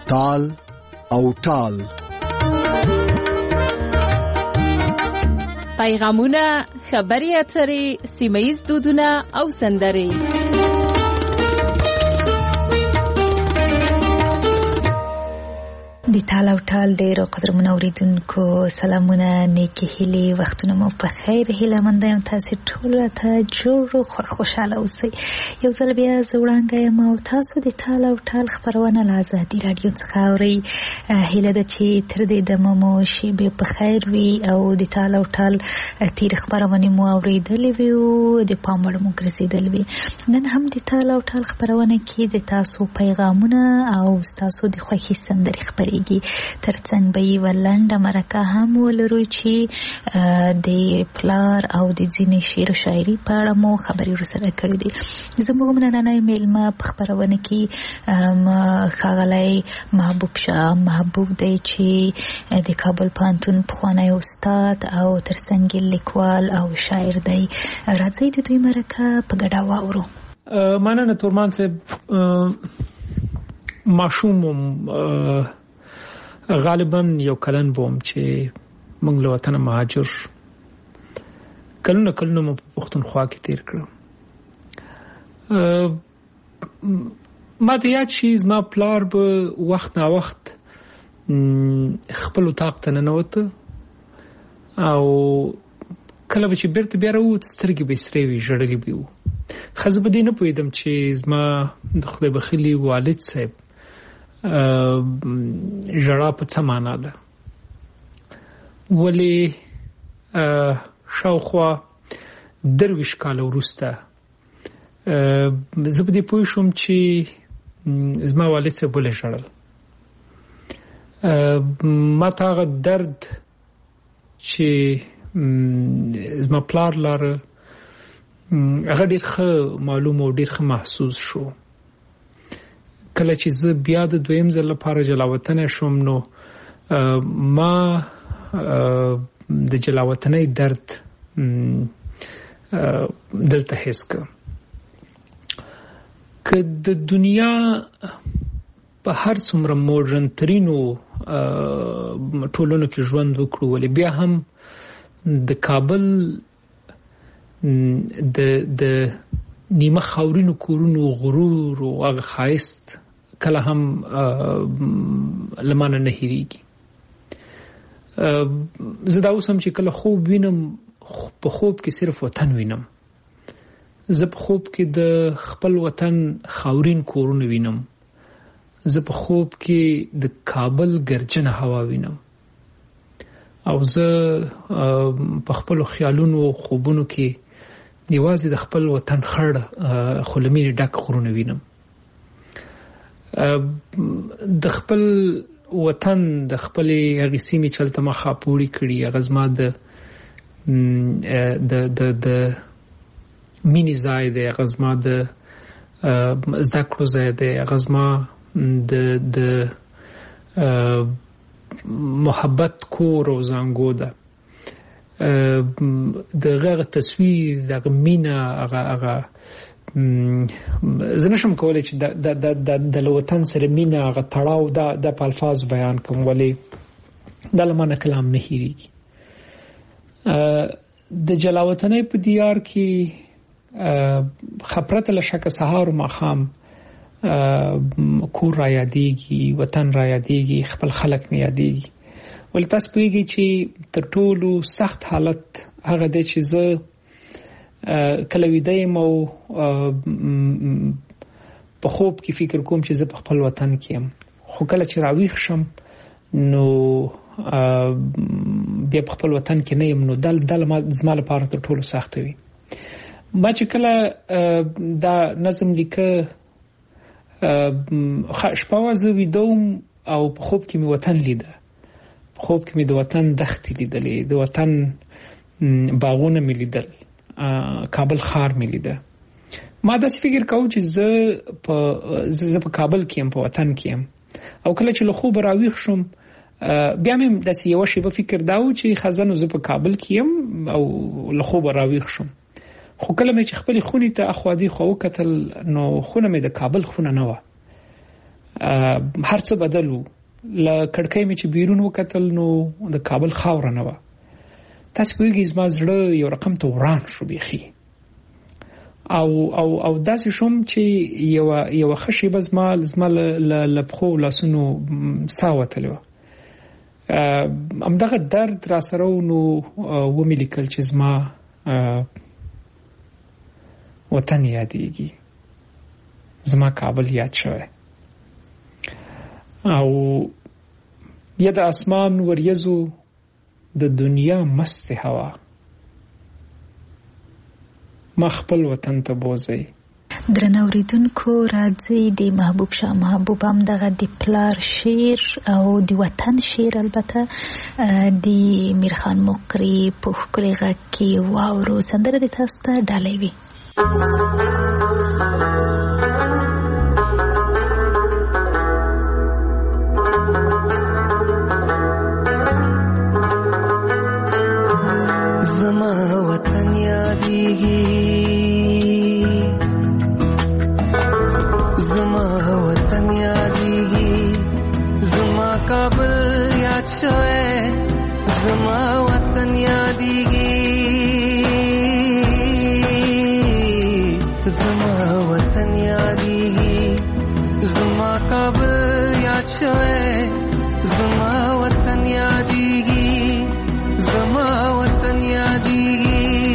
تال او ټال. پیغامونه، خبري اترې، سیمه‌ییز دودونه او سندرې. د تال او ټال ډیرو قدرمنو اوریدونکو سلامونه، نیکی هیلې، وختونه مو په خیر. هیله مند یم تاسو ټول ته جوړ خوشاله اوسئ. یو ځل بیا زه وړاندې یم او تاسو د تال او ټال خبرونه له ازادي راډیو څخه اورئ. هیله ده چې تر دې دمه مو شیبې په خیر وي او د تال او ټال تیر خبرونه مو اوریدلې وي او د پام وړ مو ګرځېدلې وي. نن هم د تال او ټال خبرونه کې د تاسو پیغامونه او تاسو د خوښي سندرې خبرې ترڅنګ به یې ولنډه مرکه هم ولرو چې د پلار او د ځینې شعر و شاعري په اړه مو خبرې ورسره کړې دي. زموږ نننی میلمه په خپرونه کې ښاغلی محبوب شاه محبوب دی چې د کابل پوهنتون پخوانی استاد او ترڅنګ لیکوال او شاعر دی. راځئ د دوی مرکه په ګډه واورو. مننه تورمان صاحب. ماشوم غالبا یو کلن بوم چې موږ له وطن مهاجر کلونه مو په پښتونخوا کې تیر کړو. ما ته یاد شي زما پلار به وخت نا وخت خپل اطاق ته ننوته او کله به چې بیرته بیا راووت سترګې به سرې وي، ژړلې به وو. خو زه په دې نه پوهېدم چې زما د خدای بخښلي والد صاحب ژړا په څه معنا ده. ولې شاوخوا 23 کال وروسته زه په دې پوه شوم چې زما والد صاحب ولې ژړل. ما ته هغه درد چې زما پلار لاره هغه ډېر ښه معلوم او ډېر ښه محسوس شو. کله چې زه بیا د دویم ځل لپاره جلاوطنۍ شوم نو ما د جلاوطنۍ درد دلته حس کړ. که د دنیا په هر څومره مډرن ترینو ټولنو کې ژوند وکړو ولې بیا هم د کابل د نیمه خاورینو کورونو غرور او هغه ښایست کله هم لمانه نه هېرېږي. زه دا اوس هم چې کله خوب وینم په خوب کې صرف وطن وینم. زه په خوب کې د خپل وطن خاورین کورونه وینم. زه په خوب کې د کابل ګرجنه هوا وینم او زه په خپل خیالونو او خوبونو کې یوازې د خپل وطن خړ خلمینې ډک غرونه وینم. د خپل وطن د خپلې هغې سیمې چې هلته ما خاپوړي کړي هغه زما د مینې ځای دی، هغه زما د زده کړو ځای دی، هغه زما د محبت کور او زانګو ده. دغه تصویر دغه مینا هغه زه نشم کولای چې د وطن سره مینا هغه تړاو د په الفاظ بیان کوم ولې د لمانه کلام نه هېرېږي. د جلاوطنۍ په دیار کې خبرته له شکه سهار و ماښام کور را یادېږي، وطن را یادېږي، خپل خلک مې یادېږي. ولې تاسو پوهېږئ چې تر ټولو سخت حالت هغه دی چې زه کله ویده یم او په خوب کې فکر کوم چې زه په خپل وطن کې یم، خو کله چې راویښ شم نو بیا په خپل وطن کې نه یم. نو دا زما لپاره تر ټولو سخته وي. ما چې کله دا نظم لیکه شپه زه ویده وم او په خوب کې مې وطن لیده، په خوب کې مې د وطن دښتې لیدلې، د وطن باغونه مې لیدل، کابل ښار مې لیده. ما داسې فکر کوم چې زه په کابل کې یم، په وطن کې یم. او کله چې له خوبه راویښ شوم بیا مې داسې یوه شیبه فکر دا و چې خزانو زه په کابل کې یم او له خوبه راویښ شوم. خو کله مې چې خپلې خونې ته اخوا دې خوا وکتل نو خونه مې د کابل خونه نه وه. هر څه بدلو ل کړکۍ مې چې بیرون وکتل نو د کابل خاور نه و تاسو پوهیږئ زما زړه یو رقم ته وران شو بيخي او داسې شوم چې یو خشي بزما لپخو لاسونو ساوتلو امدغه درد را سره نو و مې لیکل چې زما وطن یادېږي زما کابل یاد شوی او یا د اسمان وریځو د دنیا مست هوا مخبل وطن ته بوزي درنه اوریدونکو راځي د محبوب شاه محبوب هم دغه د پلار شعر او د وطن شعر البته د میرخان مقری په ښکلي غږ کې واورو سندره د تاسو ته ډالۍ وي زما وطن یادېږي زما وطن یادېږي زما کابل یاد شوی زما وطن یادېږي زما وطن یادېږي زما کابل یاد شوی زما وطن یادېږي زما وطن یادېږي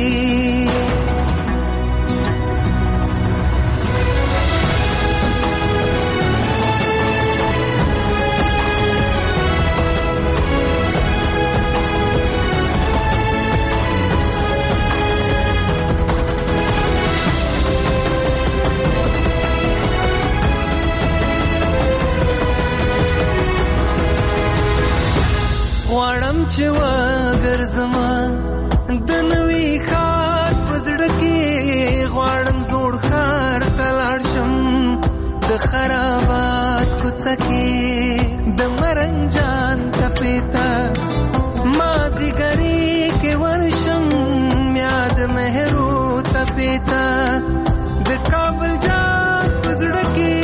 غواړم چې وګرځمه د نوي ښار په زړه کې غواړم زوړ ښار ته لاړ شم د خرابات کوڅه کې د مرنجان تپې ته مازدیګري کې ورشم یاد مهرو تپې ته د کابل جان په زړه کې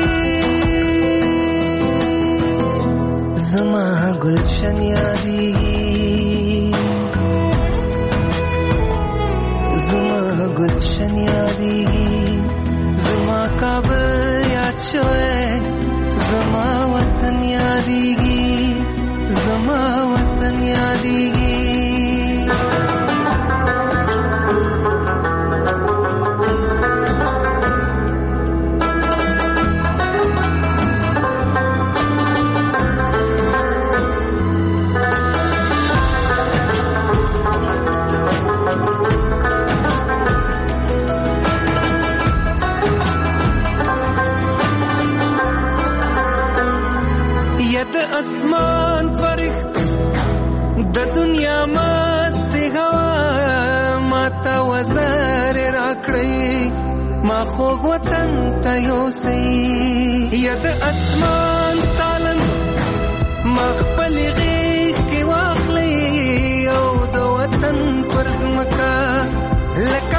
زما گلشن یادېږي زما گلشن یادېږي زما کابل یاد شوی زما وطن یادېږي زما وطن یادېږي د اسمان فرښت د دنیا مست هوا ماته وزر راکړی ما خوږ وطن ته یوسئ یا د اسمان تالن ما خپل غیږ کې واخلئ او د وطن پر ځمکه لکه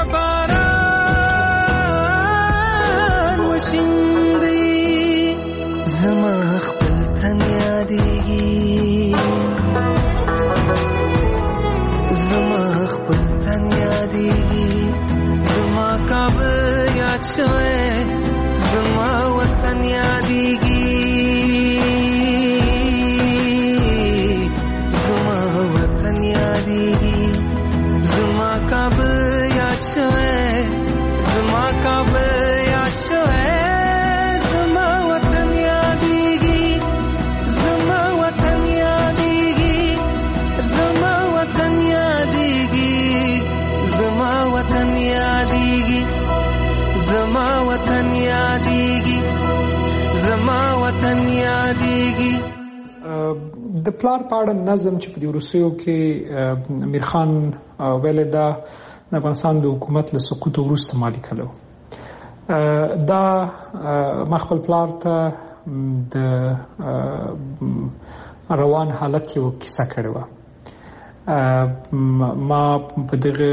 باران وشیندئ زما خپل تن یادېږي زما خپل تن یادېږي زما کابل یاد شوی زما وطن یادېږي زما وطن یادېږي زما کابل یاد شوی زما کابل یاد شوی وطن یادېږي زما وطن یادېږي زما وطن یادېږي د پلار پاړه نظم چې په روسیو کې امیر خان ویل دا د افغانستان د حکومت له سقوط وروسته مالی کړو دا مخبل پلار ته د روان حالت یو کیسه کړو ما په دغه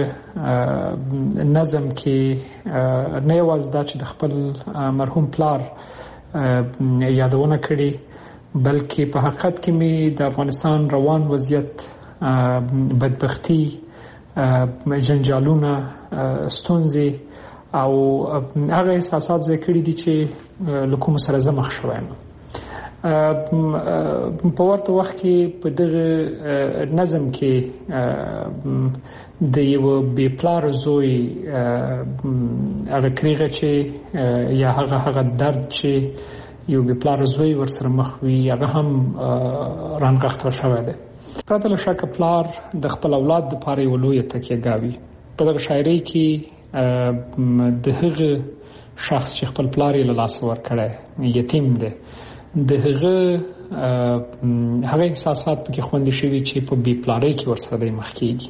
نظم کې نه یوازې دا چې د خپل مرحوم پلار یادونه کړې، بلکې په حقیقت کې می د افغانستان روان وضعیت، بدبختی، جنجالونه، ستونزې او هغه احساسات ذکر دي چې لکوم سره زمخ شوم. په ورته وخت کې په دغه نظم کې د یو بې پلار زوی هغه کریغه چې یا هغه درد چې یو بې پلار زوی ورسره مخ وي هغه هم رانغښتل شوی دی. پرته له شکه پلار د خپل اولاد لپاره یو لویه تکیه‌ګاوي. په دغه شاعرۍ کې د هغه شخص چې خپل پلار یې له لاسه ورکړی یتیم دی، د هغه احساسات پکې خوندي شوي چې په بې پلارۍ کې ورسره دی مخ کېږي.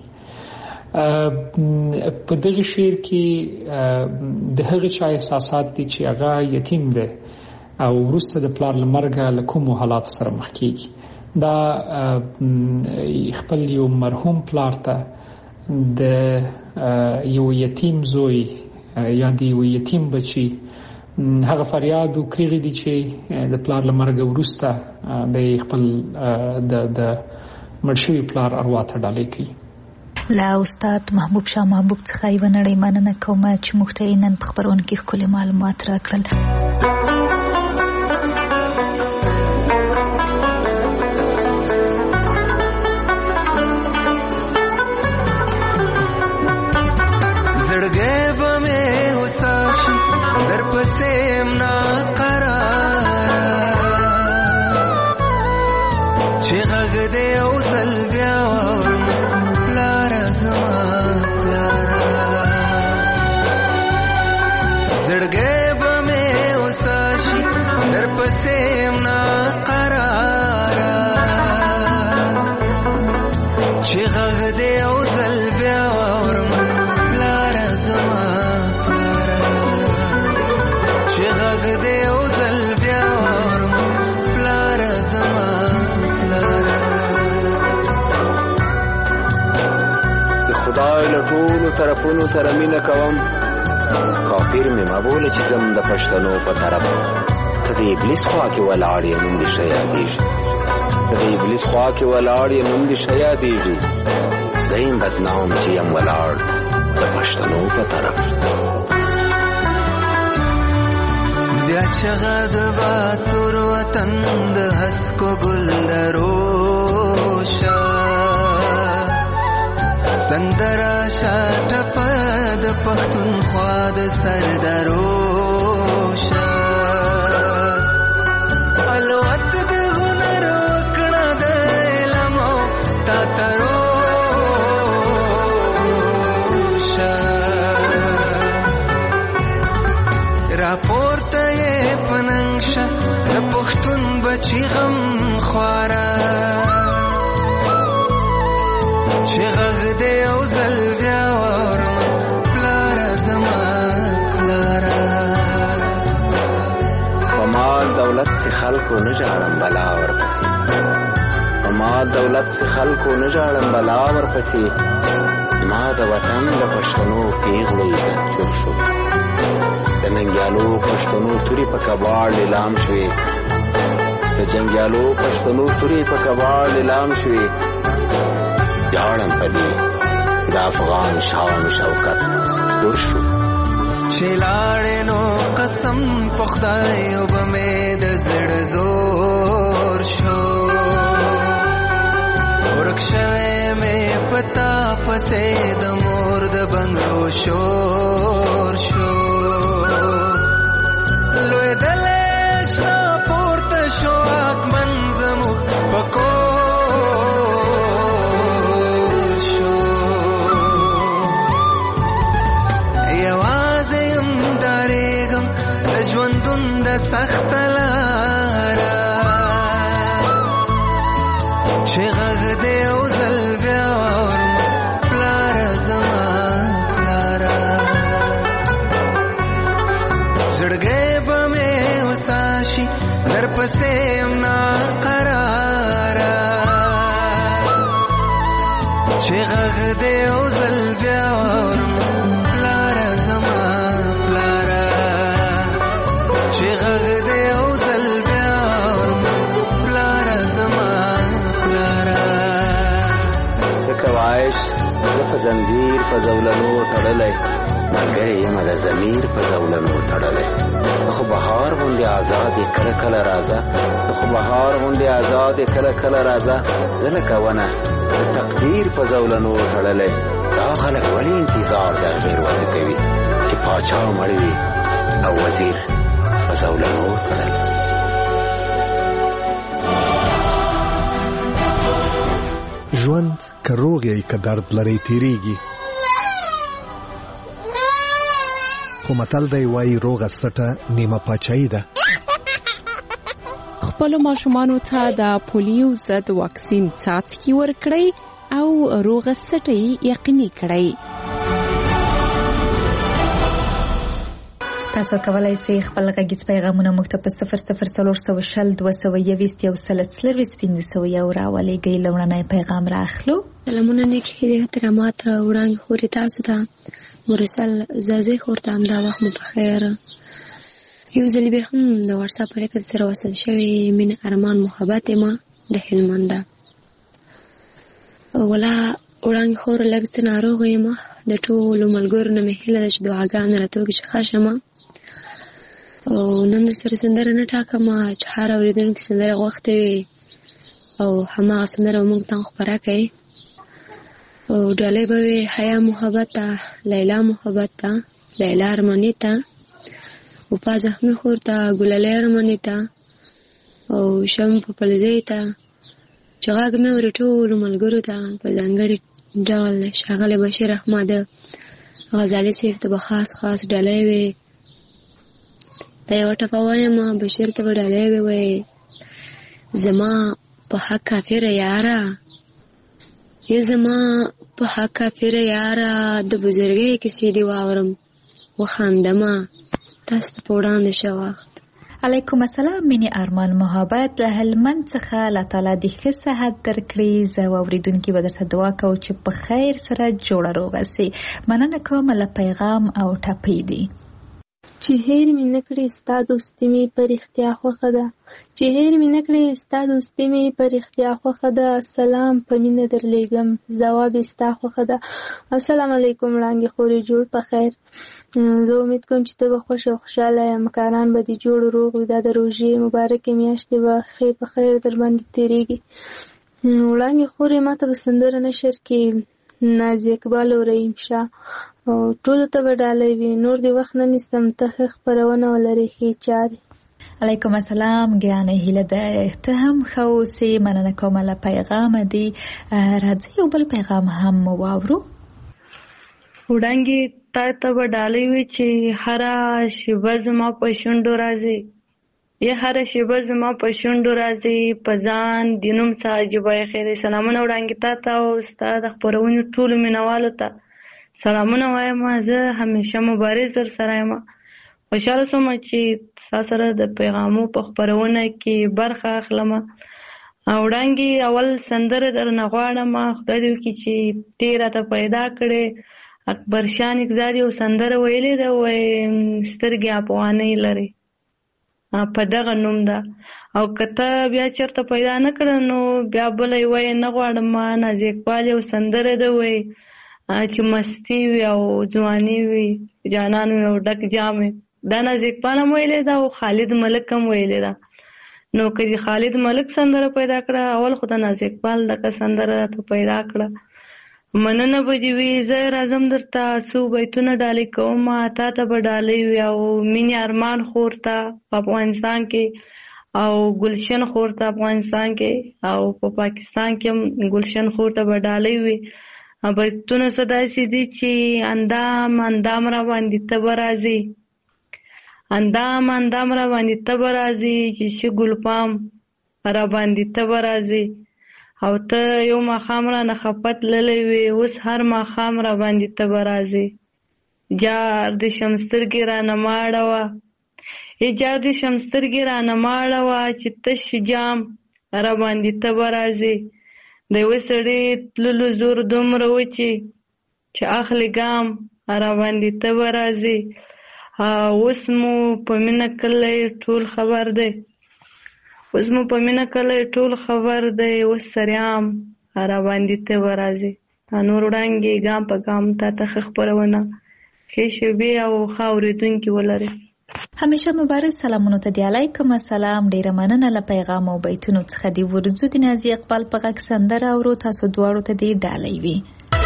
په دغه شعر کې د هغه چا احساسات دي چې هغه یتیم دی او وروسته د پلار له مرګه له کومو حالاتو سره مخ کېږي. دا خپل یو مرحوم پلار ته د یو یتیم زوی یا د یو یتیم بچی هغه فریاد او کریغې دي چې د پلار له مرګه وروسته د خپل د مرشوي پلار اروا ته ډالۍ کوي. لا استاد محبوب شاه محبوب څخه یو نړۍ مننه کوم چې موږ ته نن په خبرونه کې ښکلي معلومات راکړل. طرفونو سره مینه کوم، کافر مې مبوله چې زم د پښتنو په طرف. ته د ابلیس خوا کې ولاړ یې نوم دې ښه یادېږي، ته د ابلیس خوا کې ولاړ یې نوم دې ښه یادېږي. زه یم بدنام چې یم ولاړ د پښتنو په طرف. بیا چغه د باتور وطن د هسکو ګل دروشه سندرا شاټپ د پښتونخوا د سرداروشه الوت د هنر وکړه د علم تا تروشه راپورته یې پننګشه د پښتون بچی غم خواره چې غږ دې او ځل بیا ورم پلاره زما پلاره. په مال دولت چې خلکو نه ژاړم بلا ورپسې، په مال دولت چې خلکو نه ژاړم بلا ورپسې. ما د وطن د پښتنو پیغلو عزت جوړ شو، د ننګیالو پښتنو تورې په کباړ لیلام شوې، د جنګیالو پښتنو تورې په کباړ لیلام شوې. جاړم پدې د افغان شان شوکت دور شو چې لاړې نو قسم په خدای وبمې د زړه زور شو ورک شوی مې پتا پسې د مور د بنګړو شور شو لوی دلې شنا پورته شو اکمن زموږ پکو سخت لارا چې غږ دې او ځل بیا ورم پلاره زما پلاره زړګی به مې وساشي در پسې یم ناقراره چې غږ دې او ځل بیا ورم پلاره زما پلاره چې غږ دې او زنځیر په زولنو تړلی، ملګری یم د ضمیر په زولنو تړلی. خو بهار غوندې آزاد یې کله کله راځه، خو بهار غوندې آزاد یې کله کله راځه. زه لکه ونه د تقدیر په زولنو تړلی. دا خلک ولې انتظار د غیر وضع کوي چې پاچا مړ وي او وزیر په زولنو تړلی. ژوند که روغ یې که درد لري تیریږي، خو متل دی وایي روغه سټه نیمه پاچاهي ده. خپلو ماشومانو ته د پولیو ضد واکسین څاڅکي ورکړئ او روغه سټه یقیني کړئ. تاسو کولای شئ خپل غږیز پیغامونه موږ ته په 00402015 راولېږئ. لومړنی پیغام راخلو. سلامونه نیک هیلې احترامات وړاندې خورې تاسو ته مرسل زازې خور ته همدا وخت مو په خیر. یو ځل بیا هم د واتساپ په لیکل سره وصل شوی مینه ارمان محبت ما د هلمند ده. ولا وړاندې خور لږ څه ناروغه یم، د ټولو ملګرو نه مې هیله ده چې دعاګانې راته وکړي چې ښه شم. او نن در سره سندره نه ټاکم چې هر اورېدونکي سندره غوښتې وي او هماغه سندره به موږ ته خپره کوي. او ډالۍ به وي حیا محبت ته، لیلا محبت ته، لیلا ارماني ته، وپا زخمي خور ته، ګلالۍ ارماني ته او شم په پلزۍ ته چې غږ مې اوري ټولو ملګرو ته په ځانګړي ډول ښاغلی بشیر احمد غزالي صاحب ته به خاص ډالۍ وي. دا یوه ټپه وایم بشیر ته به ډالۍ وي. زما په حق کافره یاره، یا زما په حق کافره یاره، د بزرګۍ کیسې دې واورم وخاندمه تاسو ته په وړاندې شه وخت. علیکم السلام مینې ارمان محبت له هلمند څخه. الله تعالی دې ښه صحت درکړي. زه واورېدونکي به درته دعا کوو چې په خیر سره جوړه روغه سي. مننه کوم له پیغام او ټپې دی. چې هیر مې نکړې ستا دوستي مې په رښتیا خوښه ده، چې هیر مې نکړې ستا دوستي مې په رښتیا خوښه ده. سلام په مینه درلیږم، ځواب یې ستا خوښه ده. السلام علیکم وړانګې خورې، جوړ په خیر. زه امید کوم چې ته به خوښ او خوشحاله یې، مکاران به دې جوړ روغ وي. دا د روژې مبارکې میاشتې به ښې په خیر در باندې تېرېږي. وړانګې خورې ما ته به سندره نشر کې نازي اقبال او رحیم شاه او ټولو ته به ډالۍ وي. نور دې وخت نه نیسم، ته ښه خپرونه ولرې، ښې چارې. علیکم السلام ګرانه هیله ده ته هم ښه اوسې. مننه کوم له پیغام دی. راځئ یو بل پیغام هم واورو. وړانګې تا ته به ډالۍ وي چې هره شیبه زما په شونډو راځي، یا هره شیبه زما په شونډو راځي، په ځان د نوم څه عجیبه یې خیرې. سلامونه وړانګې تا ته او ستا د خپرونې ټولو مینوالو ته سلامونه وایم. زه همیشه مبارز در سره یم. خوشحاله شوم چې ستا سره د پیغامو په خپرونه کې برخه اخلم. وړانګې اول سندره درنه غواړم، خدای دې وکړي چې ته راته پیدا کړې. اکبر شاه نګزاد یو سندره ویلې ده، وایي سترګې افغانۍ لري، په دغه نوم ده. او که ته بیا چېرته پیدا نه کړه نو بیا بله یې وایي نه غواړم. نازي اقبال یو سندره ده، وایي چې مستی وي او ځواني وي، جانان وي او ډک جام وي. دا نازي اقبال هم ویلې ده او خالد ملک هم ویلې ده. نو که خالد ملک سندره پیدا کړه، اول خو د نازي اقبال دغه سندره ته پیدا کړه. مننه به دې وي. زه راځم درته څو بیتونه ډالۍ کوم، تا ته به ډالۍ وي او مینې ارمان خور ته په افغانستان کې او ګلشن خور ته افغانستان کې او په پاکستان کې هم ګلشن خور ته به ډالۍ وي. بیتونه څه داسې دي چې اندام را باندې ته به راځې، اندام را باندې ته به راځې، چې شه ګلپام را باندې ته به راځې. او ته یو ماښام را نه خپت للی وې، اوس هر ماښام را باندې ته به راځې. جار د شمسترګې را نه ماړوه، جار د شمسترګې را نه ماړوه، چې تش جام را باندې ته به راځې. د یوه سړي تللو زور دومره و چې اخلي ګام را باندې ته به راځې. اوس مو په مینه کلی ټول خبر دی، اوس مو په مینه کلی ټول خبر دی، اوس سریام را باندې ته به راځې. نور وړاندې ګام په ګام تا ته خبرونه کې شوبې او خاورېدونکي ولري. همیشه مبارک. سلامونو ته دی علیکم السلام. ډیره مننه له پیغام او بیتونو څخه دی. ورځو د نازي اقبال په غږ سندره اورو. تاسو دواړو ته دی ډالۍ وي.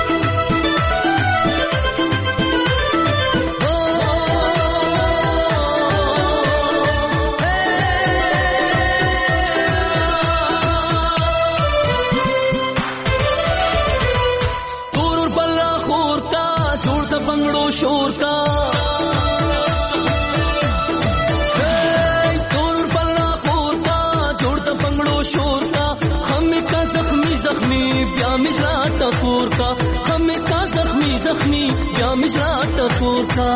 تور بلا خور کا جوړ د بنگړو شور کا टकोर का हमें का जख्मी जख्मी या मिश्रा टकोर का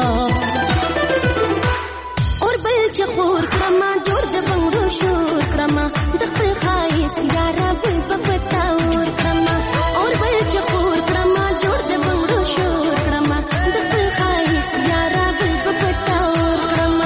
और बल चकोर क्रमा जोर द बंगरो शोर क्रमा दखल खाइस यारा बल बपता और क्रमा और बल चकोर क्रमा जोर द बंगरो शोर क्रमा दखल खाइस यारा बल बपता और क्रमा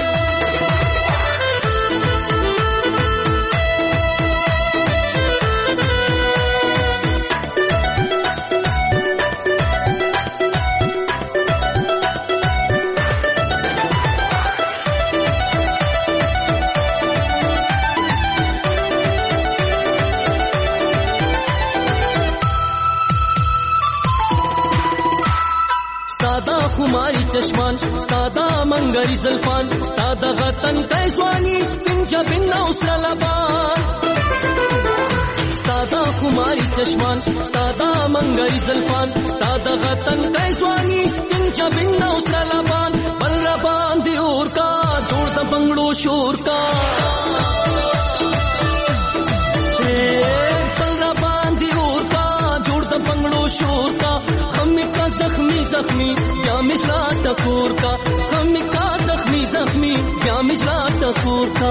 खुमारी चश्मान स्तादा मंगरी जल्फान स्तादा गतन कैसवानी स्पिन जबिन नौसला लबान स्तादा खुमारी चश्मान स्तादा मंगरी जल्फान स्तादा गतन कैसवानी स्पिन जबिन नौसला लबान बलरबान दियोर का जोड़ द बंगड़ो शोर का बलरबान दियोर का जोड़ द बंगड़ो शोर का हमें का जख्मी जख्मी या मिश्रा टकोर का हमें का जख्मी जख्मी या मिश्रा टकोर का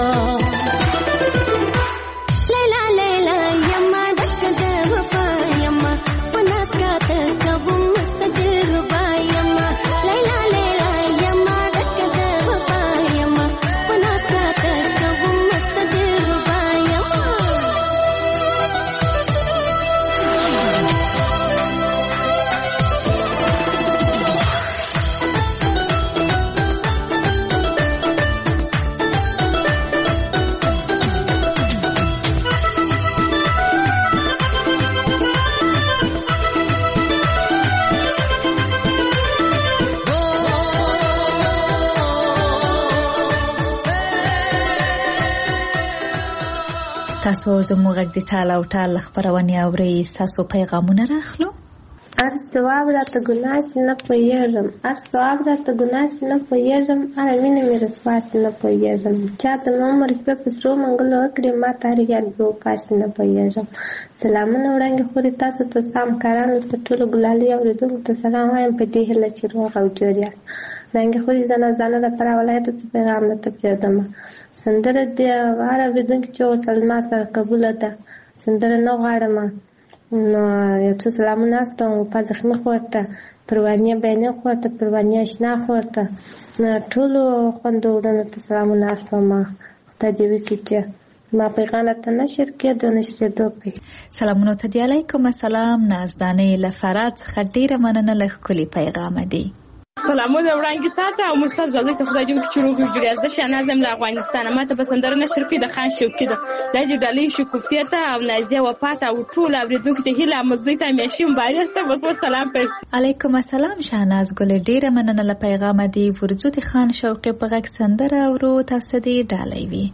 लैला लैला यम्मा दक्ष दवपा यम्मा पनास का तकबु मस्तदिल रुबा यम्मा लैला लैला यम्मा दक्ष दवपा यम्मा पनास का तकबु मस्तदिल रुबा यम्मा تاسو زموږ غږ د ټال او ټال خبرونه اورئ. تاسو پیغامونه راخلو. ار ثواب راته ګناه سي نه پوهېږم، ار ثواب راته ګناه سي نه پوهېږم، اره مینه مې رسوا سي نه پوهېږم. چا ته مې عمر شپې په سرو منګلو وکړې ما ته هر یاد به وفا سي نه پوهېږم. سلامونه وړاندې خورې تاسو ته ستا همکارانو ته ټولو ګلالي اورېدونکو ته سلام وایم په دې هیله چې روغ او جوړ یاست. وړاندې خورې زنه ځانه لپاره ولایت څه پیغام درته پرېږدم. سندره د هر اورېدونکي چې ورته ما سره قبوله ده. سندره نه غواړم. نو یو څه سلامونه استم په زخمي خورته پروانیه بیانې خورته پروانیه اشنا خورته ټولو خوندورونو ته سلامونه استم. خدای دې وکړي چې ما پیغام ته نشر کېدو نشریدو پې. سلامونه ته دی علیکم السلام. نازدانې له فرات څخه ډیره مننه له ښکلي پیغام دی. سلامونه وړاندې تاته او مستر زوی ته خدای دې وکړي چې روغ جوړ یاست. شهناز له افغانستان ماته په سندره نشر کې د خان شوقي ده د جګړې شکوفتي ته او نازیه وفات او ټول اوریدونکو ته هیله مزي ته مېشي مبارک ته بس سلام پر علیکم السلام. شهناز ګل ډیره مننه له پیغام دی. ورځو خان شوقي په غږ سندره اورو. تاسو دې ډالۍ وي.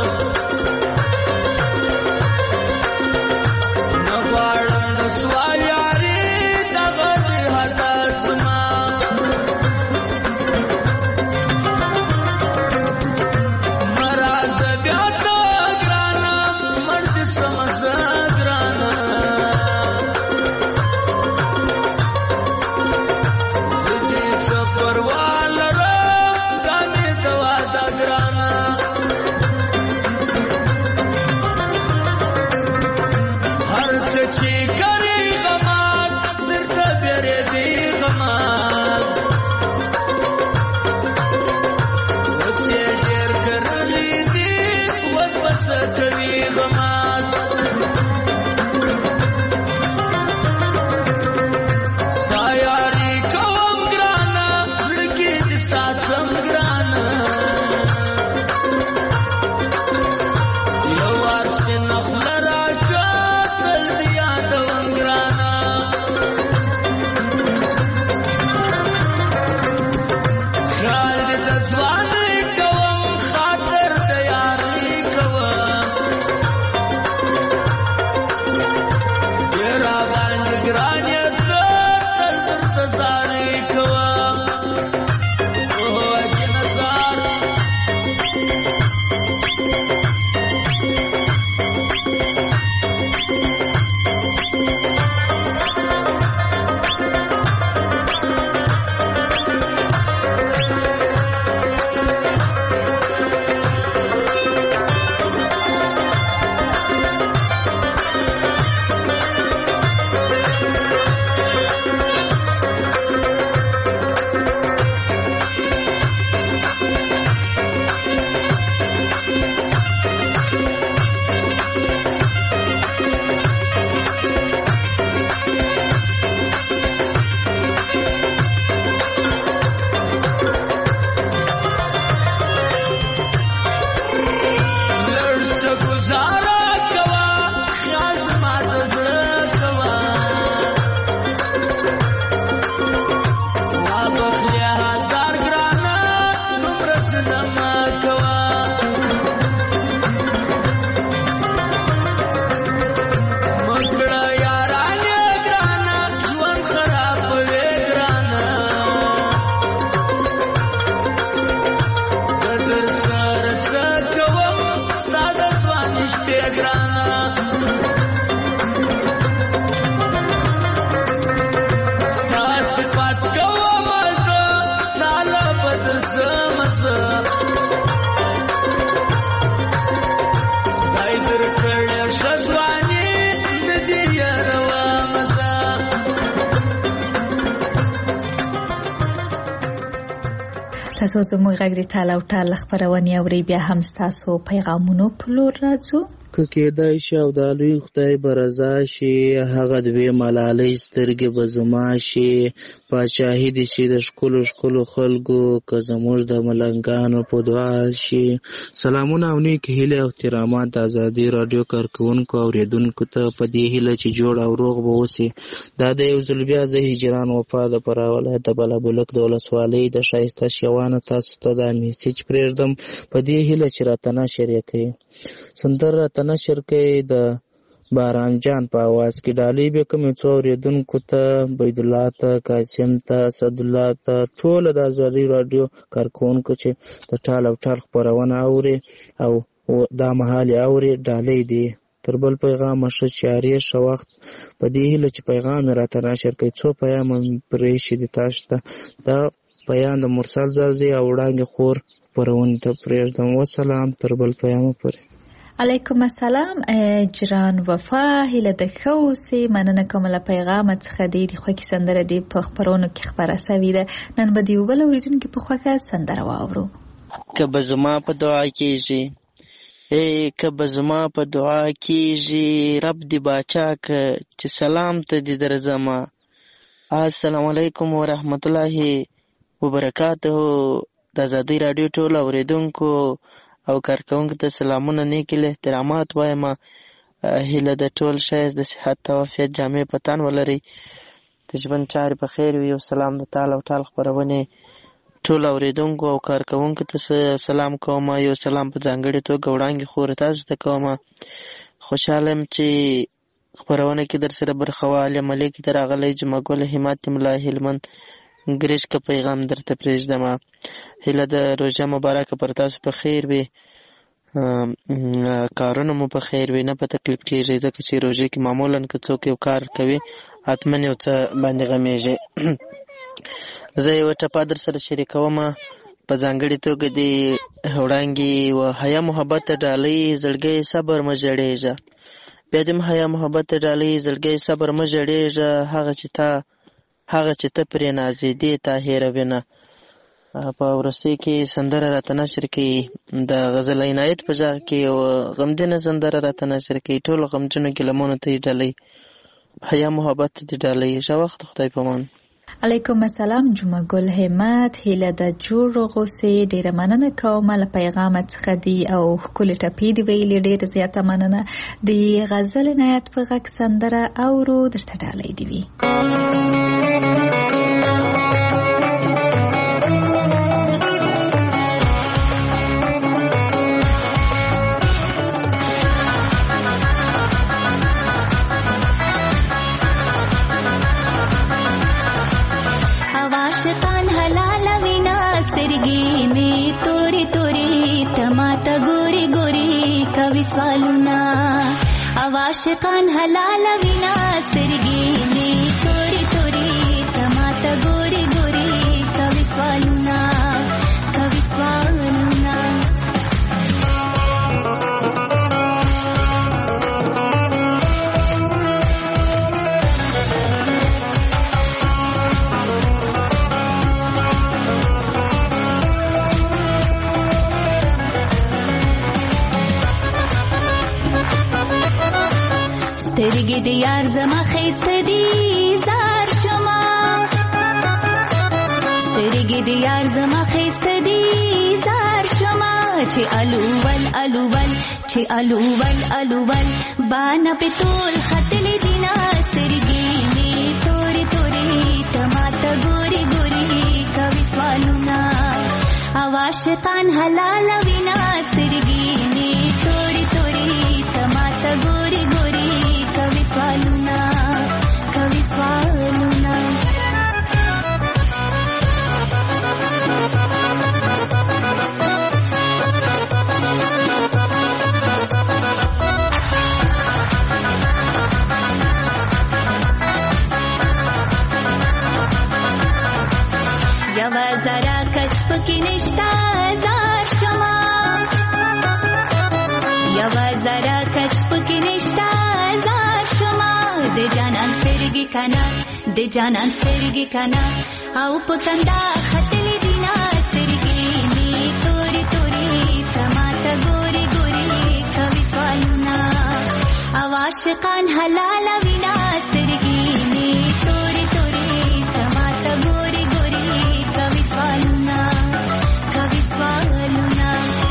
Swallow کوي غمات ستا یاري کوم ګرانه زړه کې دې ساتم ګرانه یو وار سپین خوله راکړه تل دې یادوم ګرانه خیال دې د ځوانۍ کوم خاطر د یارۍ کوم بیا راباندې ګران یې زه تل درته زارۍ کوم جنت زار تاسو زموږ غږ د ټال او ټال خبرونه اوري بیا هم تاسو پیغامونو په لور راځو که کېدای شي او د لوی خدای به رضا شي هغه دوی ملالۍ سترګې به زما شي پاچاهي دې شي د ښکلو ښکلو خلکو که زموږ د ملنګانو په دعا شي. سلامونه او نیکې هیلې او احترامات د ازادي راډیو کارکوونکو او اورېدونکو ته په دې هیله چې جوړ او روغ به اوسي. دا د یو ځل بیا زه هجران وفا د فراه ولایت د بلابلک د ولسوالۍ د ښایسته شیوانه تاسو ته دا میسیج پرېږدم په دې هیله چې راته نشر یې کوي. سندره راته نشر کوي د باران جان په اواز کې ډالۍ به کومې څو اورېدونکو ته بيدالله ته قاسم ته اسدالله ته ټوله د ازادي راډیو کارکوونکو چې د ټال او ټال خپرونه اوري او دا مهال یې اوري ډالۍ دی. تر بل پیغامه ښه چارې ښه وخت په دې هیله چې پیغام یې راته نشر کوي. څو پیغامه مې پرېښي دي تاسو ته. دا پیغام د مرسل زازي او وړانګې خور خپرونې ته پرېږدم. وسلام تر بل پیغامه پورې. علیکم السلام جران وفا هیله د ښه اوسې مننه کوم له پیغامه څخه د خوښې سندره دی په خپرونو کې خپره سوې ده. نن به د یو بل اورېدونکي په خوښه سندره واورو. که به زما په دعا کېږي که به زما په دعا کېږي رب دې باچا که چې سلام ته دې درځمه. السلام علیکم ورحمت الله وبرکاته. د ازادي راډیو ټول اورېدونکو او کارکوونکو ته سلامونه نیکې احترامات وایم. هیله د ټول ښایست د صحت او عافیت جامې په تن ولرئ. د ژوند چارې په خیر وي. یو سلام د ټال او ټال خپرونې ټول اورېدونکو او کارکوونکو ته سلام کوم. یو سلام په ځانګړې توګه وړانګې خور تاسو ته کوم. خوشحاله یم چې خپرونه کې در سره برخه واخلم. ملک ته راغلی جمعه ګل همت ملا هلمند ګریش که پیغام درته پرېږدم. هیله د روژه مبارکه پر تاسو په خیر وي. کارونه مو په خیر وي نه په تکلیف کېږي ځکه چې روژې کې معمولا که څوک یو کار کوي حتما یو څه باندې غمیږي. زه یوه ټپه در سره شریکوم په ځانګړې توګه د وړانګې و حیا محبت ډالۍ زړګی صبر مه ژړېږه. بیا دې حیا محبت ډالۍ زړګی صبر مه ژړېږه. هغه چې ته پرې نازېدې تا هېروي نه. په ورستۍ کې سندره راته نشر کړي د غزل عنایت په ځای کې یو غمجنه سندره راته نشر کړي. ټولو غمجنو ګیلمونو ته یې ډالۍ، حیا محبت ته یې ډالۍ. ښه وخت، خدای پامان. علیکم السلام جمعه ګل همت، هیله د جوړ غوسې، ډیره مننه کوم له پیغام څخه دی او ښکلې ټپې دی ویلې، ډیره زیاته مننه. د غزل عنایت په غږ سندره اورو، درته ډالۍ دی وي. आशिकान हलाल विना स्तरगी में तोरी तोरी तमाता गोरी गोरी कवि स्वालुना कवि स्वालुना. سترګې د یار زما ښایسته دي زار شما، سترګې د یار زما ښایسته دي زار شما. چې الوول الوول چې الوول الوول باندې په ټول ختلې دي نا سترګې مې تورې تورې تماته ګوري ګوري کوي سوالونه. او عاشقان حلال وینا سترګې مې تورې تورې تماته ګوري ګوري کوي سوالونه کوي سوالونه. یوا زرا کچ پکې نشتا زار شما، یوا زرا کچ پکې نشتا زار شما. د جانان سترګې کنا د جانان سترګې کنا او پکندا خطلې دینا سترګې می تورې تورې تماته ګوري ګوري کوي سوالونه. او عاشقان حلال وینا سترګې می تورې تورې تماته ګوري ګوري کوي سوالونه کوي سوالونه.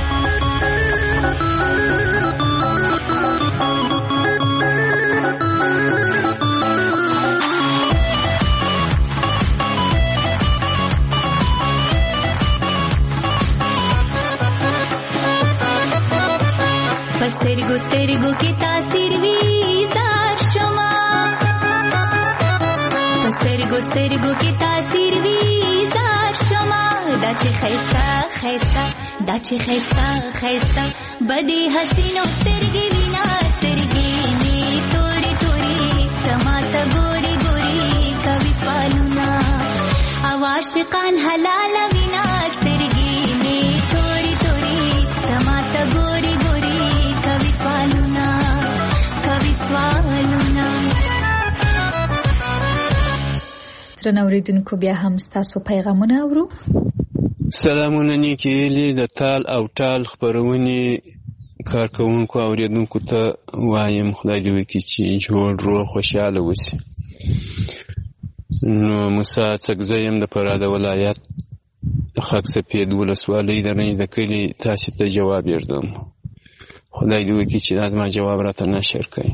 سترګو سترګو کې تاثیر وی زار شما، سترګو سترګو کې تاثیر وی زار شما. دا چې خیستا خیستا دا چې خیستا خیستا بدی حسینو سترګې وینا سترګې می تورې تورې تماته ګوري ګوري کوي سوالونه. او عاشقان حلال وینا سترګې می تورې تورې تماته ګوري ګوري کوي سوالونه کوي سوالونه. درنو اوریدونکو بیا هم ستاسو پیغامونه اورو. سلامونه نیکی هیلې د تال او ټال خپرونې کارکوونکو اوریدونکو ته وایم خدای دې وکړي چې جوړ روغ خوشحاله اوسي. نو موسی څکزی یم د فراه د ولایت خاک سپید ولسوالۍ د رنج د کلي تاسې ته جواب یردم. خدای دې وکړي چې دا زما جواب راته نشر کړي.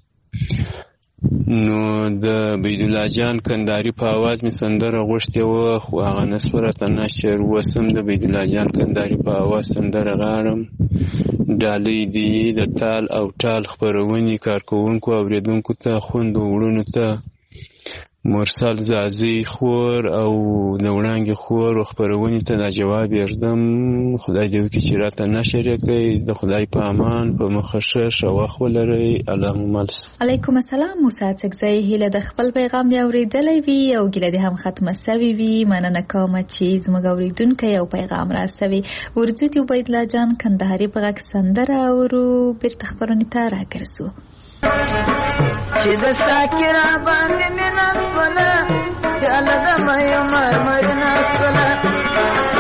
نو د بیدالله جان کندهاري په اواز مې سندره غوښتې وه خو هغه نسوه راته نشر. اوس هم د بیدالله جان کندهاري په اواز سندره غاړم. ډالۍ دې د تال او ټال خپرونې کارکوونکو اوریدونکو ته خویندو وروڼو ته مرسل زازي خور او د وړانګې خور و خپرونې ته دا جواب یردم. خدای دې وکړي چې راته نشر یې کړئ. د خدای په امان په مخه ښه ښه وخت ولرئ. اللهم ملس. علیکم السلام موسی څکزی، هیله د خپل پیغام دې اورېدلی وي او ګیله دې هم ختمه سوې وي. مننه کوم چې زموږ اورېدونکی یو پیغام راستوي. ورځو دې عبیدالله جان کندهاري په غږ سندره اورو، بیرته خپرونې ته راګرځو. چې د ساکي را باندې مې نسوله خیاله د مې مرمر نسوله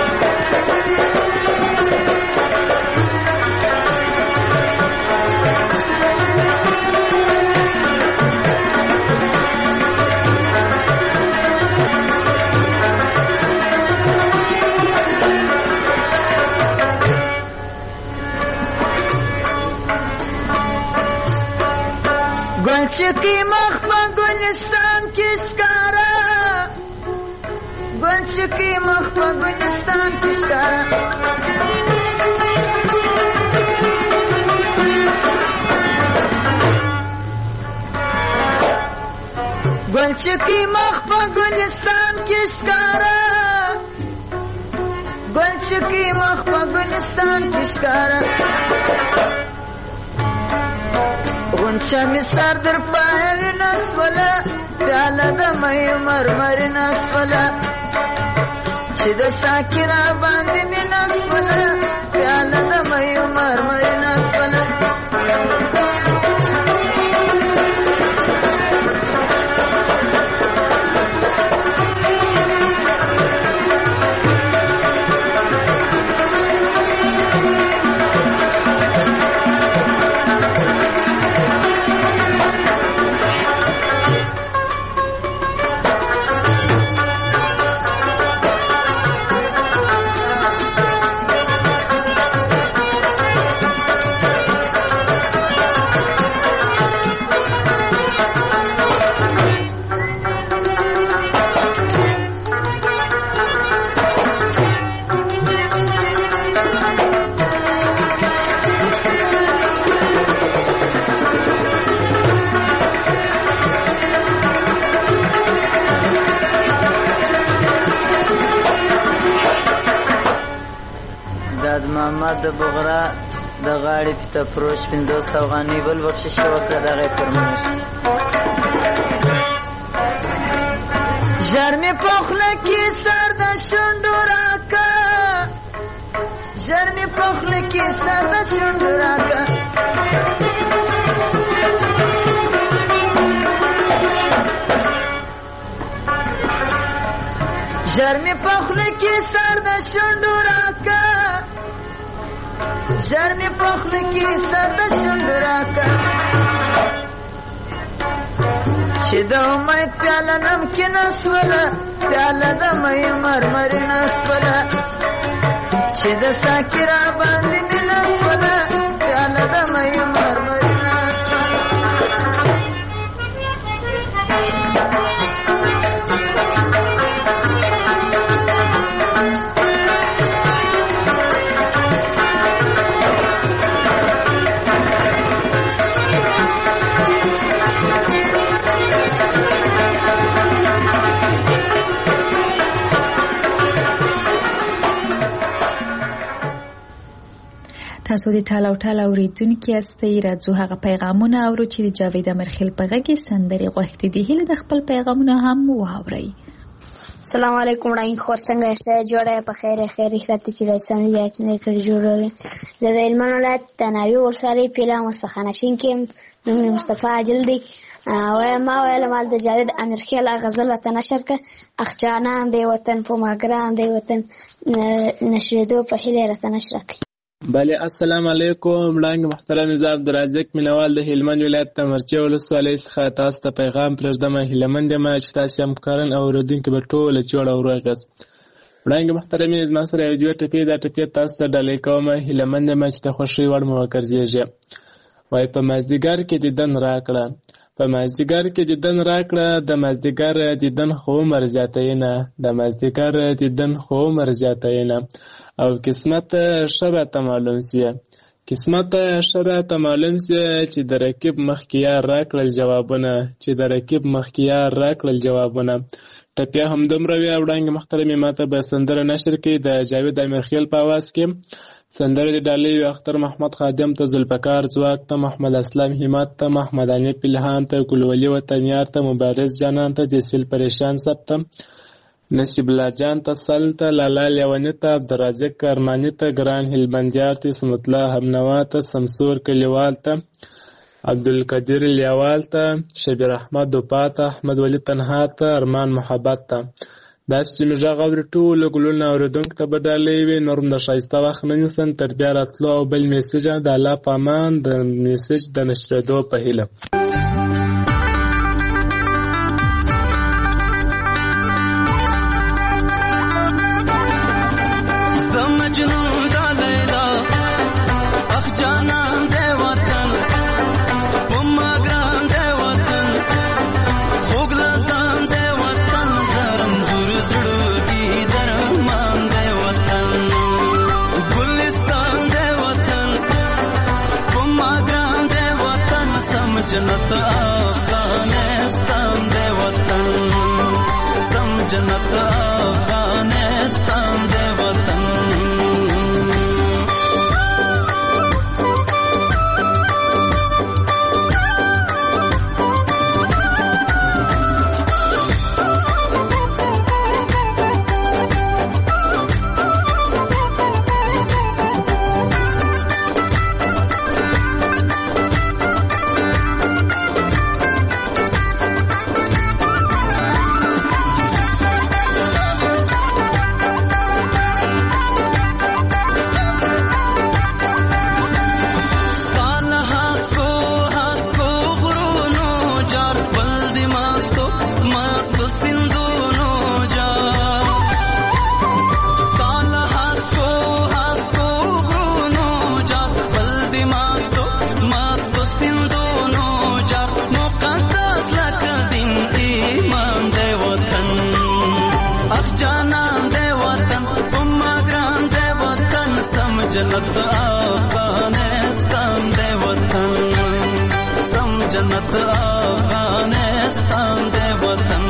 گلچکی مخ په گلستان کې ښکارا گلچکی مخ په گلستان کې ښکارا گلچکی مخ په گلستان کې ښکارا گلچکی مخ په گلستان کې ښکارا غنچه می سر در پای نسوله پیاله د مې مرمر نسوله چې د ساکي را باندې می نسوله پیاله د مې مرمر نسوله محمد بغرا د غاړې په فروش 500 افغانۍ بل بخشش وکړه دغه فرمایش ژر مې پخله کې سر د شونډو راکا ژر مې پخله کې سر د شونډو راکا ژر مې پخله کې سر د شونډو راکا ژر مې پخله کې سر د شونډو راکا چې د امید پیاله نمکین اسوله پیاله د مې مرمر نسوله چې د ساکي را باندې مې نسوله پیاله د مې مرمر نسوله تاسو د ټاله او ټاله اوریدونکي یاستئ. راځو هغه پیغامونه اورو چې د جاوید امرخیل په غږ کې سندرې غوښتي دي. هیله د خپل پیغامونه هم واورئ. السلام علیکم وړاندې خور څنګه یاست؟ جوړه په خیر خیریت چې رسنۍ یې کړی جوړه زه د هلمند ولایت د ناوې ولسوالۍ پیله مستخانه شین کې نوم مصطفی عادل دی. ما ویل مال د جاوید امرخیل غزل ته نشر ک اخ جانان دی وطن په ماګران دی وطن نشریدو په هیله راته نشر کړي. بله السلام علیکم. وړاندې محترم زه عبدالرزاق مینوال د هلمند ولایت د مرچې ولسوالۍ څخه تاسو ته پیغام پرېږدم. هیلهمند یم چې تاسو هم کارن اورېدونکي به ټوله جوړه او روغ یاست. وړاندې محترمې زما سره یو دوه ټپې دا ټپې تاسو ته ډالۍ کوم. هیلهمند یم چې د خوښۍ وړ مو وګرځېږي. وایي په مازدیګر کې دیدن راکړه په مازدیګر کې دیدن راکړه د مازدیګر دیدن خو عمر زیاتوینه د مازدیګر دیدن خو عمر زیاتوینه او قسمت ښه راته معلوم سوې قسمت ښه راته معلوم سوې چې د رقیب مخکې یار راکړل جوابونه چې د رقیب مخکې یار راکړل جوابونه. ټپیا همدومره وي. وړاندې محترمې ماته به سندره نشر کړي د جاوید امیرخیل په اواز کې. سندره د ډالۍ وي اختر محمد خادم ته، ذوالفقار ځواک ته، محمد اسلام همت ته، محمد علي پلهان ته، ګلولي وطنیار ته، مبارز جانان ته، دیسل پریشان سب ته، نصیب الله جان ته، سل ته، لالا لیونی ته، عبدالرازق ارماني ته، ګران هلمندیار ته، سمت الله همنوا ته، سمسور کلیوال ته، عبدالقدیر لیوال ته، شبیر احمد دوپا ته، احمد ولی تنها ته، ارمان محبت ته. داسې چې مې غږ اوري ټولو ګلونه اورېدونکو ته به ډالۍ وي. نور هم د ښایسته وخت نه نیسم تر بیا راتلو او بل میسج د الله په امان د میسج د نشرېدو په هیله. جانان دے وطن پما گران دے جنت افغانستان دے وطن سم جنت افغانستان دے وطن جنت افغانستان دے وطن سم جنت افغانستان دے وطن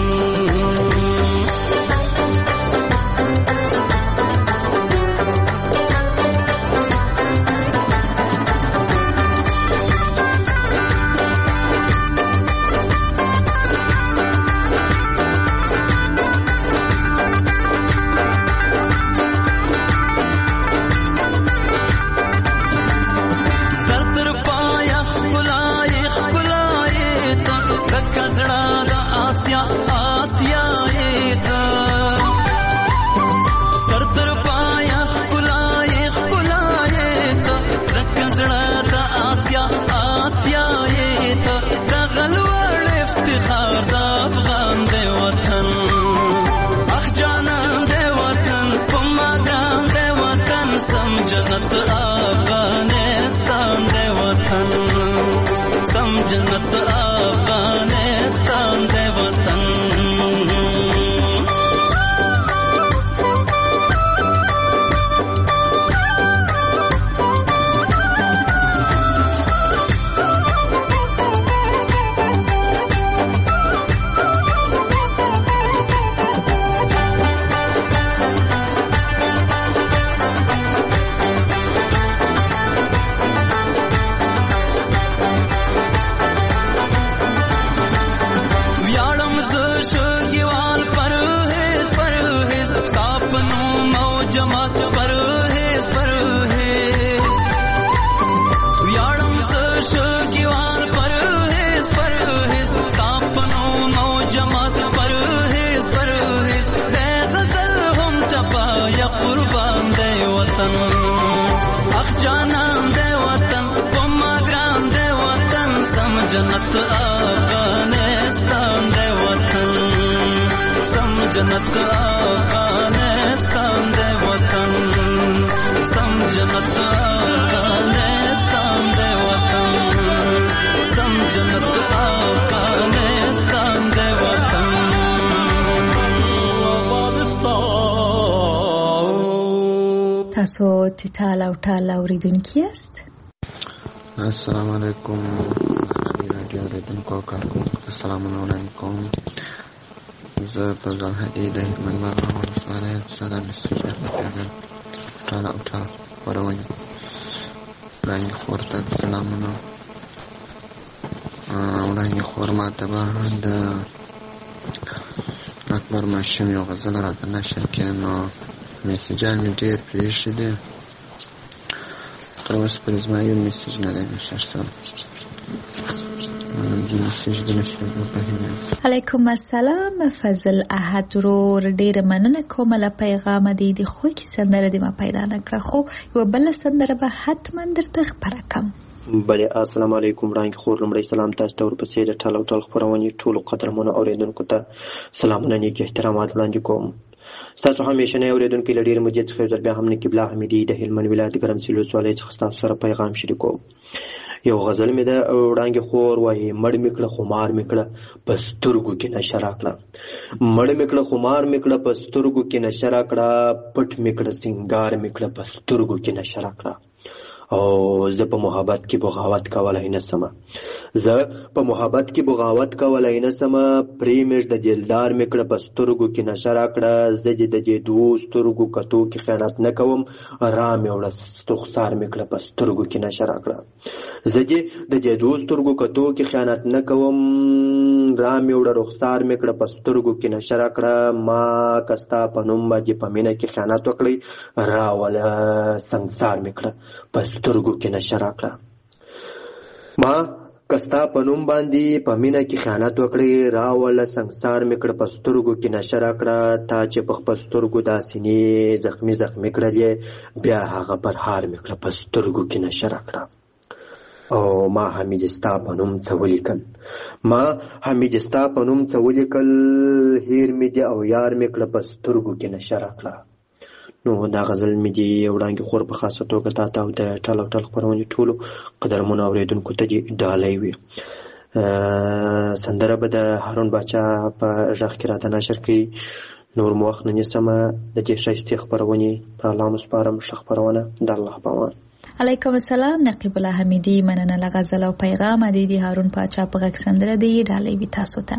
جنت افغانستان دے وطن سم جنت افغانستان دے وطن جنت افغانستان دے وطن سم جنت افغانستان دے وطن سم جنت افغانستان دے وطن سم جنت افغانستان دے وطن تاسو تیتال او ټال اوریدونکي یاست. السلام علیکم رادیو اوریدونکو کارکونکو ته سلامونه وړاندې کوم. زه فضل هدي د هلمند باغ ولسوالۍ صدر مسیج درلودل ټال او ټال خپرونې وړاندې خور ته سلامونه وړاندې خور ماته به د اکبر ماشوم یو غزل راته نشر کړي نو میسیجان مې ډېر پرېښي دي تر اوسه پورې زما یو میسیج نه دی نشر شوی. علیکم السلام فضل احد ورور ډیره مننه کوم له پیغام دی د خو کی سندره دی ما پیدا نکړه خو یو بل سندره به حتما درته خبره کوم. بله السلام علیکم وړاندې خور لومړی سلام تاسو ته ورپسې د ټال او ټال خپرونې ټولو قدرمنو اوریدونکو ته سلامونه نیک احترامات وړاندې کوم. ستاسو همیشنی اوریدونکي له ډېرې مودې څخه یو ځل بیا هم نقیب الله حمیدي د هلمند ولایت ګرمسیر ولسوالۍ څخه ستاسو سره پیغام شریکوم. یو غزل مې ده وړاندې خور وایي مړ مې کړه خمار مې کړه په سترګو کې نشه راکړه مړ مې کړه خمار مې کړه په سترګو کې نشه راکړه پټ مې کړه سینګار مې کړه په سترګو کې نشه راکړه او زه په محبت کې بغاوت کولای نه سم. زه په محبت کې بغاوت کولای نه سم. پریمش د دلدار مې کړه په سترګو کې نشه راکړه. زه د دې دوو سترګو کتو کې خیانت نه کوم. را مې وړه رخسار مې کړه په سترګو کې نشه راکړه. زه د دې دوو سترګو کتو کې خیانت نه کوم. را مې وړه رخسار مې کړه په سترګو کې نشه راکړه. ما کستا په نوم باندې په مینه کې خیانت وکړی. راوله سنګسار مې کړه په سترګو کې نشه راکړه. ما کستا په نوم باندې په مینه کې خیانت وکړی. راوله سنګسار مې کړه په سترګو کې نشه راکړه. تا چې په خپل سترګو دا سینې زخمي زخمي کړلې بیا هغه پرهار مې کړه په سترګو کې نشه راکړه. او ما حمید ستا په نوم څه ولیکل. ما حمید ستا په نوم څه ولیکل. هیر مې دي او یار مې کړه په سترګو کې نشه راکړه. نو دا غزل مې دی وړاندې خور په خاصه توګه تا ته او د ټال او ټال خپرونې ټولو قدرمنو اورېدونکو ته دې ډالۍ وي. سندره به د هارون باچا په غږ کې راته نشر کوي. نور مو وخت نه نیسمه. د دې ښایستې خپرونې په الله مو سپارم. ښه خپرونه د الله په امان. علیکم السلام. نقیب الله حمیدی مننه له غزل او پیغام دی هارون باچا په غږ سندره دی ډالۍ وي تاسو ته.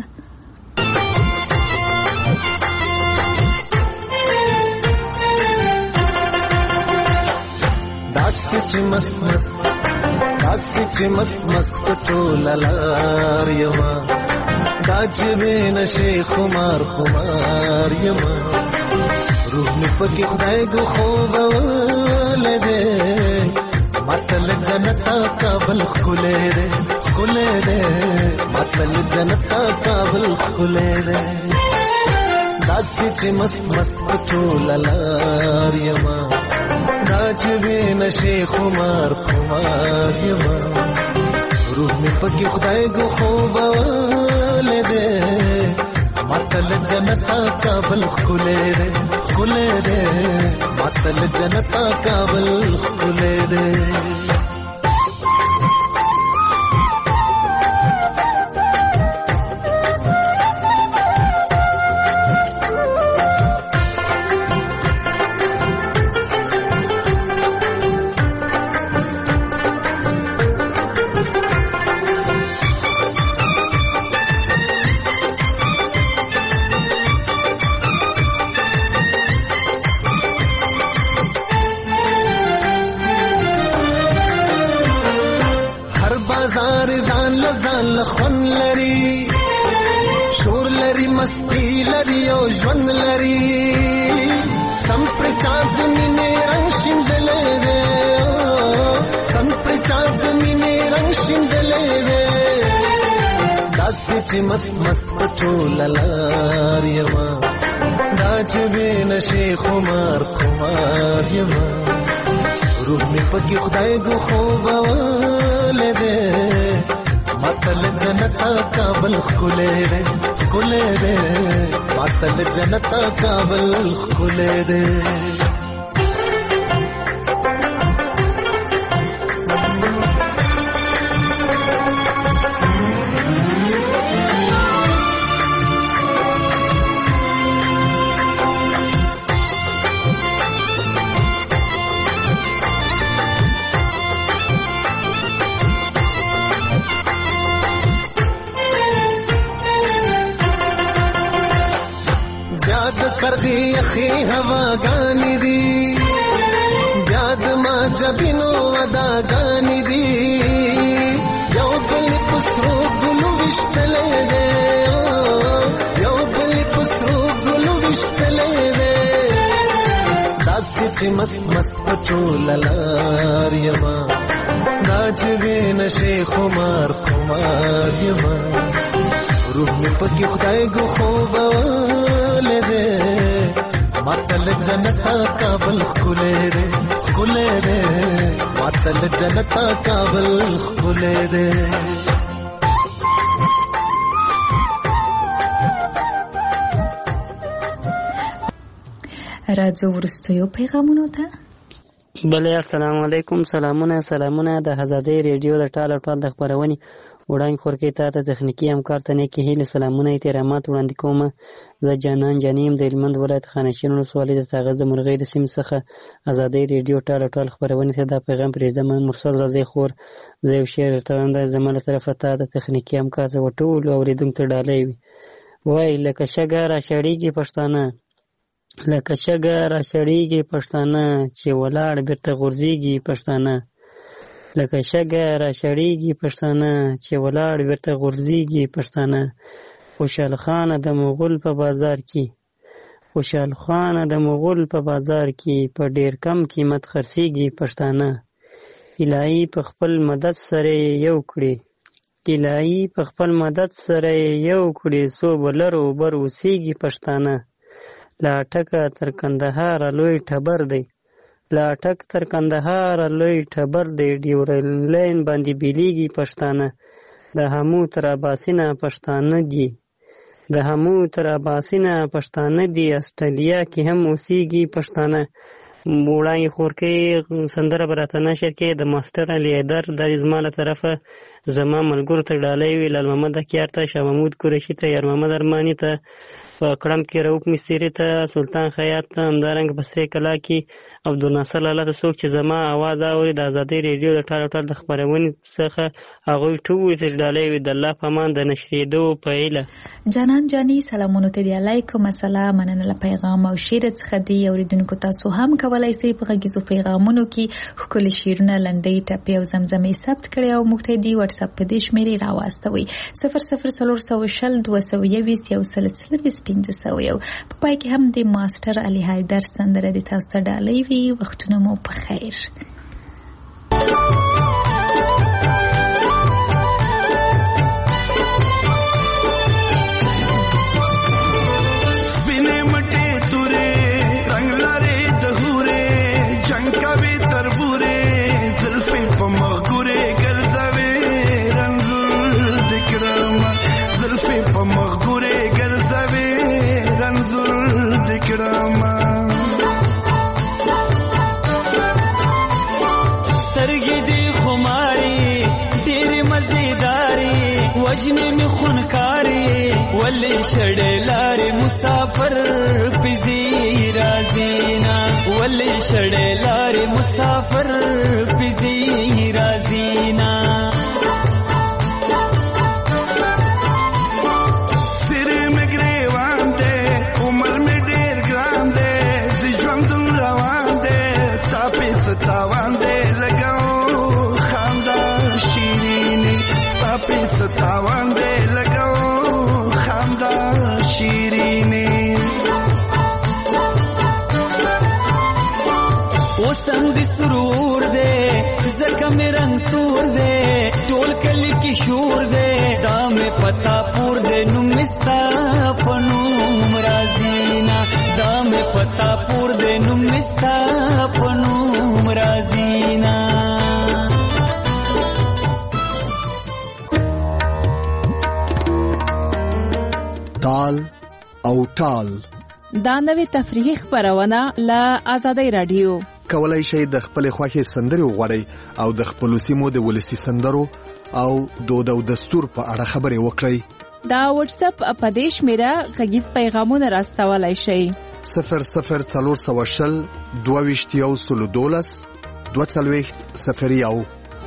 داسې چې مست مست پټول لار یما. دا چې نشي خمار یما. روح مې پکې خدای ګو خوب ولده. متل جنت کابل خلې ده. متل جنت کابل خلې ده. داسې چې مست پټول لار یما. راجبی نشی خمار یما. روح می پکی خدای گو خوب ولده. متل جنتا کابل خلے ده. متل جنتا کابل خلے ده. خون لري شور لري مستی لري او ژوند لري. سم پر چاند مینې رنگ شیندلې ده. سم پر چاند مینې رنگ شیندلې ده. داسې چې مست پټول لار یما. دا چې نشي خمار یما. روح مې پکې خدای ګو خوب ولده. متل جنتا کابل خلے ده. متل جنتا کابل خلے ده. کرغی اخی ہوا گانی دی. یاد ما جبینو ودا گانی دی. یو بل پسرو گلو وشتلے دے. یو بل پسرو گلو وشتلے دے. داسی چی مست پچول لار یما. ناجوی نشی خمار یما. روح میں پکی خدای گو خوب ولده. متل جنتا کابل خلے ده. متل جنتا کابل خلے ده. راځو ورستیو پیغامونو ته. بله السلام علیکم. سلامونه د آزادۍ ریډیو د ټال د خپرونې وړاندې خورکې تا ته تخنیکي همکار ته نیکې هیلې سلامونه احترامات وړاندې کوم. زه جانان جانیم د هلمند ولایت خانشین ولسوالۍ د ساغر د مرغۍ د سیمې څخه ازادۍ ریډیو ټال خپرونې ته دا پیغام پرېږدم. مرسل راځئ خور، زه یو شعر درته وایم، دا زما له طرفه تا د تخنیکي همکار ته ټولو اورېدونکو ته ډالۍ وي. وایي لکه شګه راشړېږي پښتانه، لکه شګه راشړېږي پښتانه، چې ولاړ بېرته غورځېږي پښتانه. لکه شګه راشړېږي پښتانه، چې ولاړ بېرته غورځېږي پښتانه. خوشحال خانه د مغول په بازار کې، خوشحال خانه د مغول په بازار کې، په ډېر کم قیمت خرڅېږي پښتانه. الهي په خپل مدد سره یو کړي، الهي په خپل مدد سره یو کړي، څو بلرو بر اوسېږي پښتانه. لا ټکه تر کندهار لوی ټبر دی، لا ټک تر کندهار لوی ټبر دی، ډیورنډ لاین باندې بیلیږي پښتانه. د همو تر اباسینه پښتانه دي، د همو تر اباسینه پښتانه دي، استرالیا کې هم اوسېږي پښتانه. وړاندې خورکې سندره به راته نشر کې د ماسټر علي حیدر، دا زما له طرفه زما ملګرو ته ډالۍ وي، لال محمد اکیار ته، شاه محمود قریشي ته، یار محمد ارماني ته، په کړم کې رؤف مستري ته، سلطان خیاط ته، همدارنګه په سرې کلا کې عبدالناصر لالا ته. څوک چې زما اواز اوري د ازادۍ ریډیو د ټال د خپرونې څخه هغوی ټول ته ډالۍ وي. د الله په امان د نشرېدو په هیله. جانان جاني سلامونه ته دی، علیکم السلام. مننه له پیغام او شعر څخه دی. اوریدونکو تاسو هم کولای شئ په غږیزو پیغامونو کې ښکلي شعرونه، لنډۍ، ټپې او زمزمې ثبت کړئ او موږ ته دی واتس اپ په دې شمېرې راواستوئ 00402021 په پای کې هم د ماسټر علي حیدر سندره د تاسو ته ډالۍ وي. وختونه مو په خیر. ولې شړې لارې مسافر پزی رازینا، ولې شړې لارې مسافر پزی رازینا. سر مې ګریوان دی، عمر مې ډېر ګران دی، زه ژوند روان دی، ستا پې ستاوان دی، لګاو خندا شیرینې، ستا پې ستاوان دی، لګاو شیرینی. وسم دی سرور دے، زکه می رنگ تور دے، ټول کلی کی شور دے، دا می پتا پور دے، نمستا پنوم رازینا، دا می پتا پور دے، نمستا پنوم رازینا. ټال او ټال دا نوې تفریحي خپرونه له آزادۍ رادیو. کولای شئ د خپل خوښې سندرې وغواړئ او د خپل سیمو د ولسي سندرو او دود او دستور په اړه خبرې وکړئ. دا واتس اپ په دې شمیره غږیز پیغامونه راستولای شئ 004020 22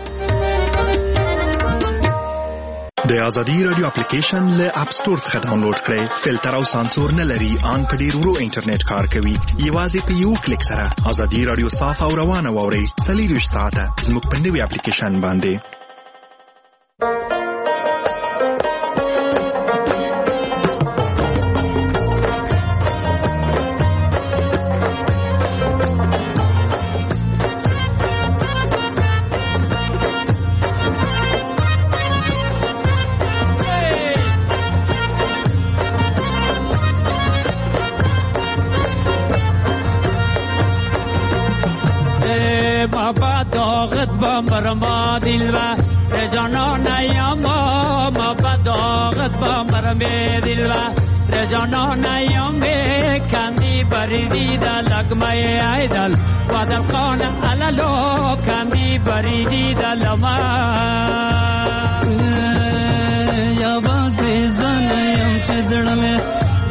د ازادي رادیو اپلیکیشن له اپ سٹور څخه ډاونلوډ کړئ. فلټر او سانسور نه لري، ان په ډیر ورو انټرنیټ کار کوي. یوازې په یو کلیک سره ازادي رادیو صاف او روانه واورئ. 24 ساعته زموږ په نوي اپلیکیشن باندې. مرما دلوا رجانا نیاما ما بداغت با مرمه دلوا رجانا نیامه کندی بریدی دا لگمه ایدل وادل خانه علالو کندی بریدی دا لما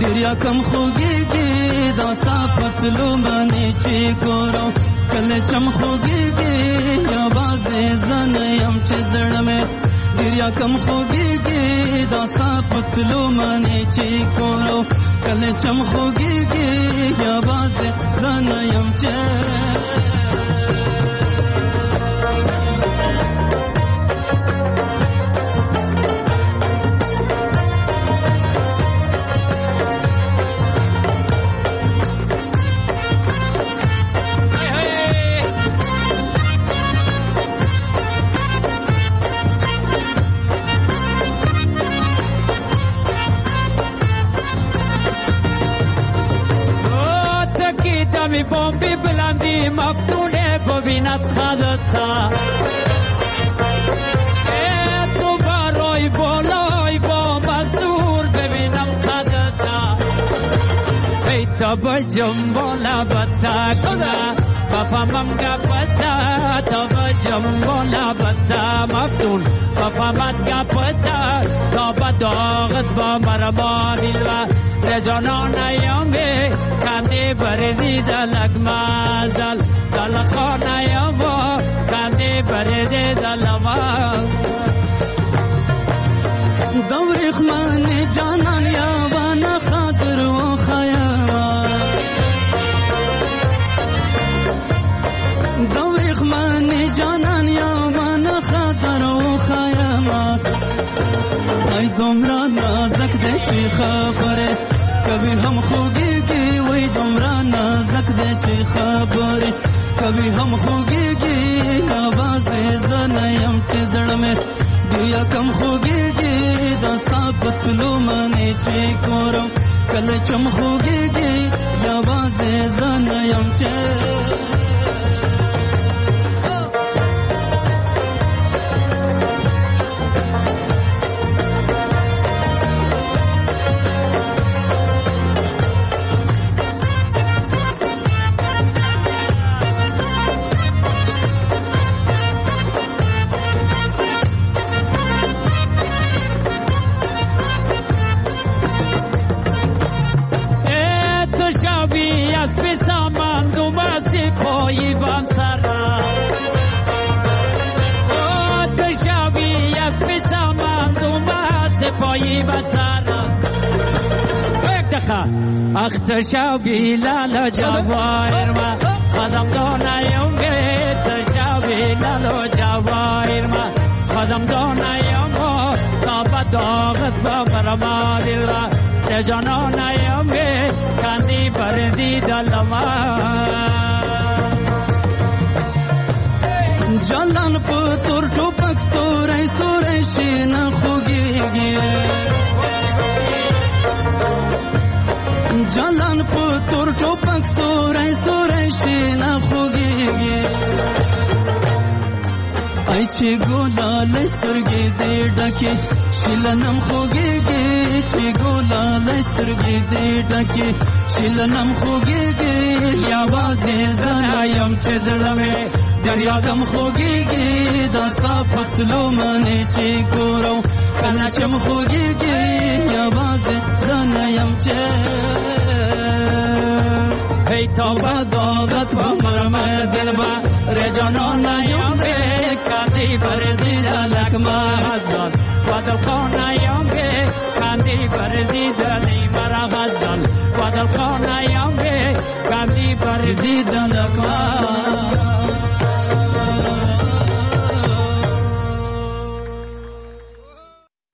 دریا کم خوږیږي دا ستا پتلو باندې چې ګورم کله چم خوږیږي یوازې زه نه یم چې زړه مې دریا کم خوږیږي دا ستا پتلو باندې چې ګورم کله چم خوږیږي یوازې زه نه یم چې بومبی بلندی مفتونه ببیند خدتا تو برای بالای با مزدور ببینم خدتا ای تا بجم بالا بتا کنه بفهمم گپتا تا بجم بالا بتا مفتون بفهمت گپتا تا بداغت با مرمانی و رجانان ایامه کندی بردی دلک مازل دلخان ایامه کندی بردی دلما دوری خمان جانان یاوان خاطر و خیام دوری خمان جانان یاوان خاطر و خیام ای دومرا نازک دی چی خبره کبھی ہم خوگیگی وی دومرا نازک دی چی خبره کبھی ہم خوگیگی آواز زنیم چی زړه مې دیا کم خوگیگی داستا پتلو مانی چی کورم کله چم خوگیگی آواز زنیم چی اختشابی لالا جواهر ما خدم دانایم اختشابی لالا جواهر ما خدم دانایم تا بداغت با برما دل را رجانانایم کندی بردی دلما جلان پتور ټوپک سورای سورای شین خوږیږي جلان پتور ټوپک سورای سورای شین خوږیږي ای چې ګولال سترګې دې ډکې شیلنم خوږیږي چې ګولال سترګې دې ډکې شیلنم خوږیږي یوازې زنایم چې زړه مې دریا کم خوږیږي داستا پتلو مانی چې ګورو کله چم خوږیږي یوازې زنایم چې ای توبه داغت و مرمه دل با رجانان یم کندی بردی دلک مازال و دل خانه یم کندی بردی دلی مرا غزال و دل خانه یم کندی بردی دلک مازال